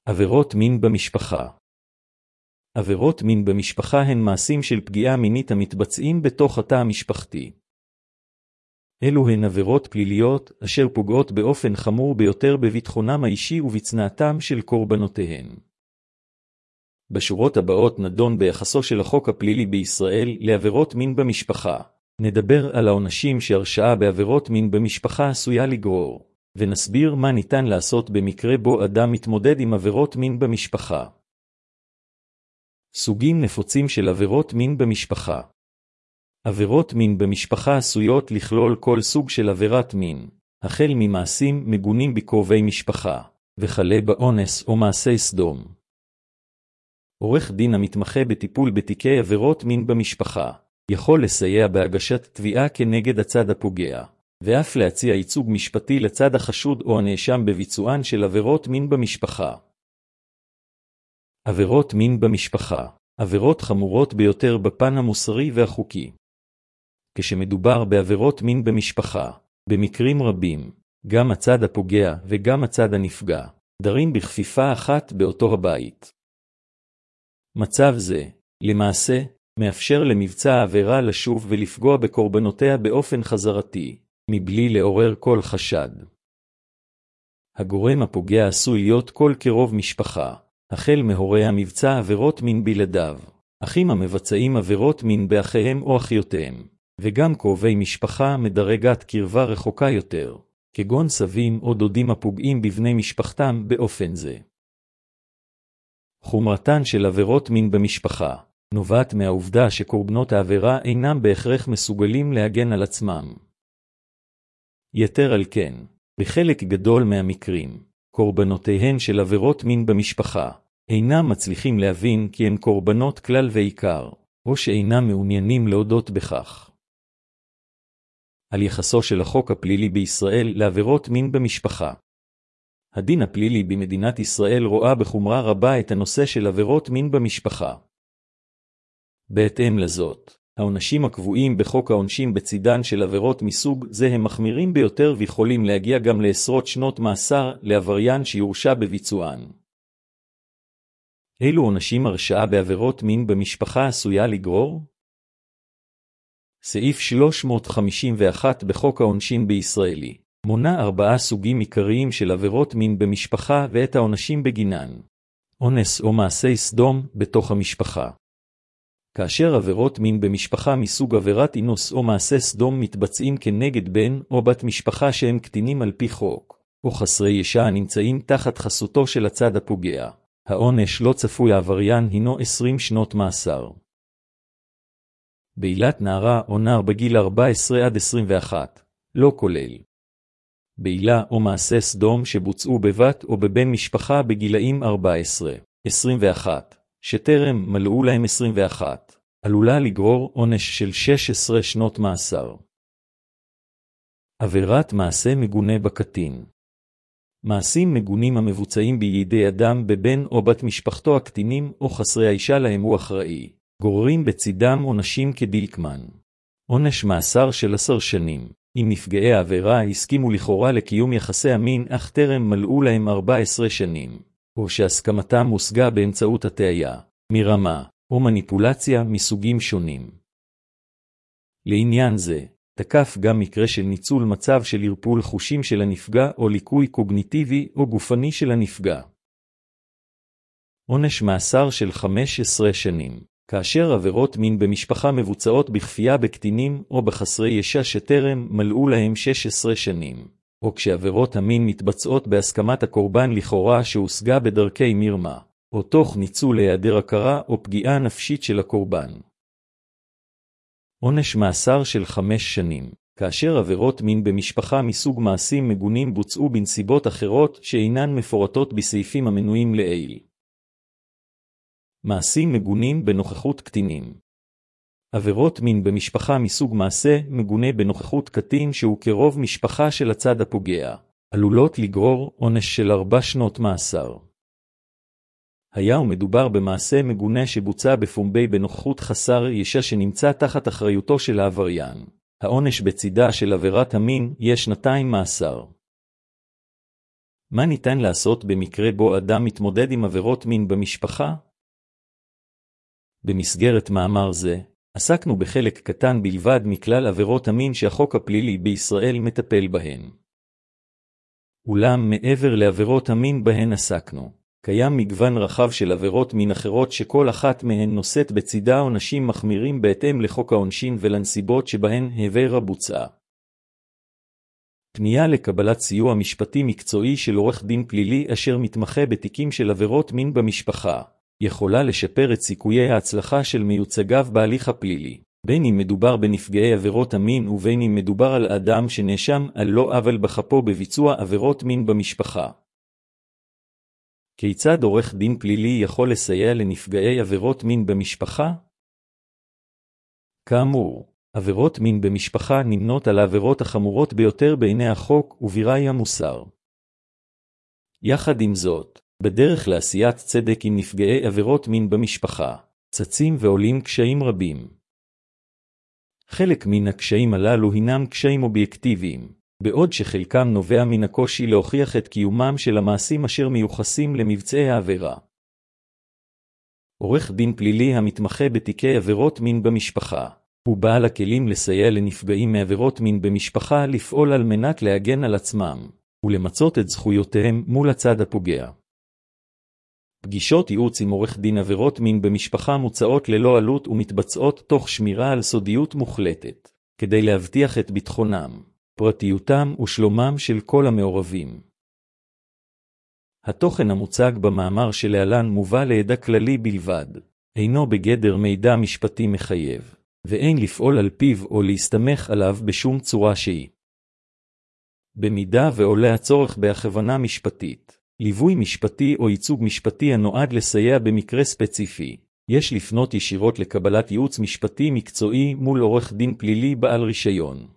עבירות מין במשפחה. עבירות מין במשפחה הן מעשים של פגיעה מינית המתבצעים בתוך התא המשפחתי. אלו הן עבירות פליליות אשר פוגעות באופן חמור ביותר בביטחונם האישי ובצנעתם של קורבנותיהן. בשורות הבאות נדון ביחסו של החוק הפלילי בישראל לעבירות מין במשפחה. נדבר על העונשים שהרשעה בעבירות מין במשפחה עשויה לגרור, ונסביר מה ניתן לעשות במקרה בו אדם מתמודד עם עבירות מין במשפחה. סוגים נפוצים של עבירות מין במשפחה. עבירות מין במשפחה עשויות לכלול כל סוג של עבירת מין, החל ממעשים מגונים בקרובי משפחה, וכלה באונס או מעשי סדום. עורך דין המתמחה בטיפול בתיקי עבירות מין במשפחה, יכול לסייע בהגשת תביעה כנגד הצד הפוגע, ואף להציע ייצוג משפטי לצד החשוד או הנאשם בביצוען של עבירות מין במשפחה. עבירות מין במשפחה, עבירות חמורות ביותר בפן המוסרי והחוקי. כשמדובר בעבירות מין במשפחה, במקרים רבים, גם הצד הפוגע וגם הצד הנפגע, דרים בכפיפה אחת באותו הבית. מצב זה, למעשה, מאפשר למבצע העבירה לשוב ולפגוע בקורבנותיה באופן חזרתי, מבלי לעורר כל חשד. הגורם הפוגע עשוי להיות כל קרוב משפחה, החל מהורי המבצע עבירות מין בלעדיו, אחים המבצעים עבירות מין באחיהם או אחיותיהם, וגם קרובי משפחה מדרגת קרבה רחוקה יותר, כגון סבים או דודים הפוגעים בבני משפחתם באופן זה. חומרתן של עבירות מין במשפחה נובעת מהעובדה שקורבנות העבירה אינם בהכרח מסוגלים להגן על עצמם. יתר על כן, בחלק גדול מהמקרים, קורבנותיהן של עבירות מין במשפחה אינם מצליחים להבין כי הם קורבנות כלל ועיקר, או שאינם מעוניינים להודות בכך. על יחסו של החוק הפלילי בישראל לעבירות מין במשפחה. הדין הפלילי במדינת ישראל רואה בחומרה רבה את הנושא של עבירות מין במשפחה. בהתאם לזאת, העונשים הקבועים בחוק העונשין בצידן של עבירות מסוג זה הם מחמירים ביותר ויכולים להגיע גם לעשרות שנות מאסר לעבריין שיורשע בביצוען. אילו עונשים הרשעה בעבירות מין במשפחה עשויה לגרור? סעיף 351 בחוק העונשין בישראלי מונה 4 סוגים עיקריים של עבירות מין במשפחה ואת העונשים בגינן. אונס או מעשי סדום בתוך המשפחה. כאשר עבירות מין במשפחה מסוג עבירת אינוס או מעשה סדום מתבצעים כנגד בן או בת משפחה שהם קטינים על פי חוק, או חסרי ישע הנמצאים תחת חסותו של הצד הפוגע, העונש לא צפוי העבריין הינו 20 שנות מאסר. בעילת נערה או נער בגיל 14 עד 21, לא כולל. בעילה או מעשה סדום שבוצעו בבת או בבן משפחה בגילאים 14-21, שטרם מלאו להם 21, עלולה לגרור עונש של 16 שנות מאסר. עבירת מעשה מגונה בקטין. מעשים מגונים המבוצעים בידי אדם בבן או בת משפחתו הקטינים או חסרי האישה להם הוא אחראי, גוררים בצידם עונשים כדלקמן. עונש מאסר של 10 שנים, אם נפגעי העבירה הסכימו לכאורה לקיום יחסי המין אך טרם מלאו להם 14 שנים, או שהסכמתם הושגה באמצעות הטעיה, מרמה, או מניפולציה מסוגים שונים. לעניין זה, תקף גם מקרה של ניצול מצב של ערפול חושים של הנפגע או ליקוי קוגניטיבי או גופני של הנפגע. עונש מאסר של 15 שנים, כאשר עבירות מין במשפחה מבוצעות בכפייה בקטינים או בחסרי ישע שטרם מלאו להם 16 שנים, או כשעבירות המין מתבצעות בהסכמת הקורבן לכאורה שהושגה בדרכי מרמה, או תוך ניצול היעדר הכרה או פגיעה נפשית של הקורבן. עונש מאסר של 5 שנים, כאשר עבירות מין במשפחה מסוג מעשים מגונים בוצעו בנסיבות אחרות שאינן מפורטות בסעיפים המנויים לעיל. מעשים מגונים בנוכחות קטינים. עבירות מין במשפחה מסוג מעשה מגונה בנוכחות קטין שהוא קרוב משפחה של הצד הפוגע, עלולות לגרור עונש של 4 שנות מאסר. היה ומדובר במעשה מגונה שבוצע בפומבי בנוכחות חסר ישע שנמצא תחת אחריותו של העבריין. העונש בצידה של עבירת המין יהיה 2 מאסר. מה ניתן לעשות במקרה בו אדם מתמודד עם עבירות מין במשפחה? במסגרת מאמר זה, עסקנו בחלק קטן בלבד מכלל עבירות המין שהחוק הפלילי בישראל מטפל בהן. אולם מעבר לעבירות המין בהן עסקנו, קיים מגוון רחב של עבירות מין אחרות שכל אחת מהן נושאת בצידה עונשים מחמירים בהתאם לחוק העונשין ולנסיבות שבהן העבירה בוצעה. פנייה לקבלת סיוע משפטי מקצועי של עורך דין פלילי אשר מתמחה בתיקים של עבירות מין במשפחה, יכולה לשפר את סיכויי ההצלחה של מיוצגיו בהליך הפלילי, בין אם מדובר בנפגעי עבירות המין ובין אם מדובר על אדם שנאשם על לא עוול בכפו בביצוע עבירות מין במשפחה. כיצד עורך דין פלילי יכול לסייע לנפגעי עבירות מין במשפחה? כאמור, עבירות מין במשפחה נמנות על העבירות החמורות ביותר בעיני החוק וביראי המוסר. יחד עם זאת, בדרך לעשיית צדק עם נפגעי עבירות מין במשפחה, צצים ועולים קשיים רבים. חלק מן הקשיים הללו הינם קשיים אובייקטיביים, בעוד שחלקם נובע מן הקושי להוכיח את קיומם של המעשים אשר מיוחסים למבצעי העבירה. עורך דין פלילי המתמחה בתיקי עבירות מין במשפחה, הוא בעל הכלים לסייע לנפגעים מעבירות מין במשפחה לפעול על מנת להגן על עצמם, ולמצות את זכויותיהם מול הצד הפוגע. פגישות ייעוץ עם עורך דין עבירות מין במשפחה מוצעות ללא עלות ומתבצעות תוך שמירה על סודיות מוחלטת, כדי להבטיח את ביטחונם, פרטיותם ושלומם של כל המעורבים. התוכן המוצג במאמר שלהלן מובא לידע כללי בלבד, אינו בגדר מידע משפטי מחייב, ואין לפעול על פיו או להסתמך עליו בשום צורה שהיא. במידה ועולה הצורך בהכוונה משפטית, ליווי משפטי או ייצוג משפטי הנועד לסייע במקרה ספציפי, יש לפנות ישירות לקבלת ייעוץ משפטי מקצועי מול עורך דין פלילי בעל רישיון.